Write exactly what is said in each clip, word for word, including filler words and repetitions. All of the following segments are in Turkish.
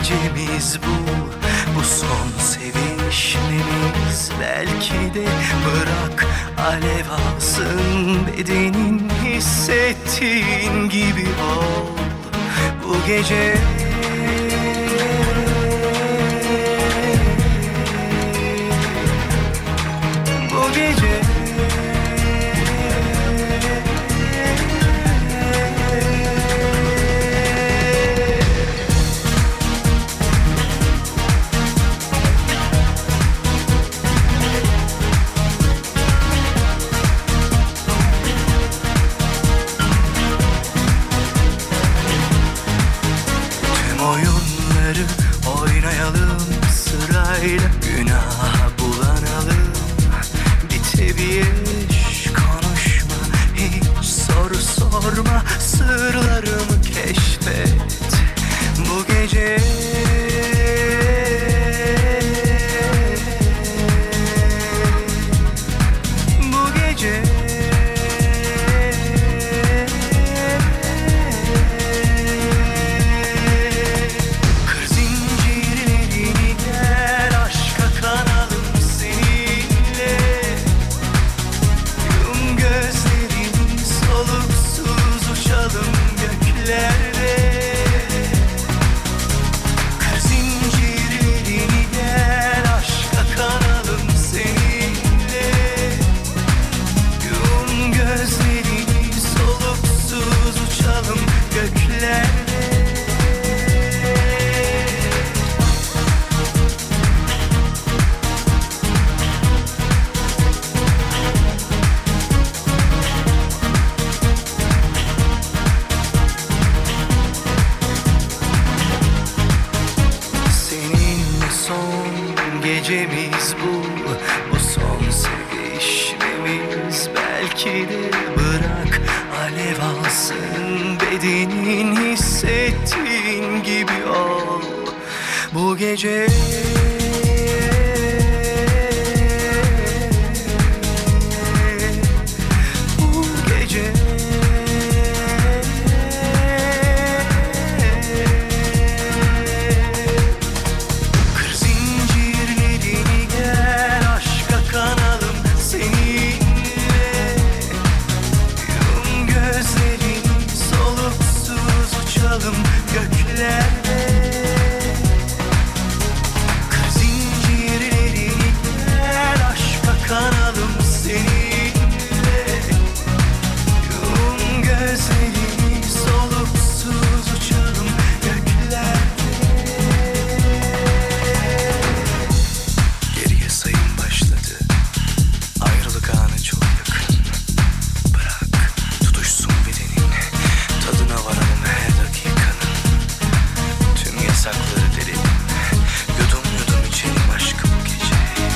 gecemiz bu, bu son sevişmemiz. Belki de bırak alev alsın bedenin, hissettiğin gibi ol bu gece. Bu gece oyunları oynayalım sırayla, günah bulanalım. Bir tebiyeş konuşma, hiç soru sorma, sırlarımı keşfet bu gece. Bu gece gecemiz bu, bu son sevişmemiz. Belki de bırak alev alsın bedenin, hissettiğin gibi ol bu gece. Bu gece göklerde. Kır zincirlerini gel, aşka kanalım seninle. Yum gözlerini, soluksuz uçalım göklerde. Geriye sayım başladı, ayrılık anı çok yakın. Bırak tutuşsun bedenin, tadına varalım her dakika. Yasakları derin, yudum yudum içelim aşkı bu gece.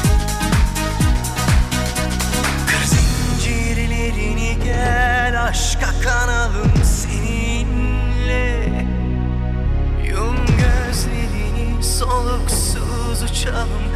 Kır zincirlerini gel, aşka kanalım seninle. Yum gözlerini, soluksuz uçalım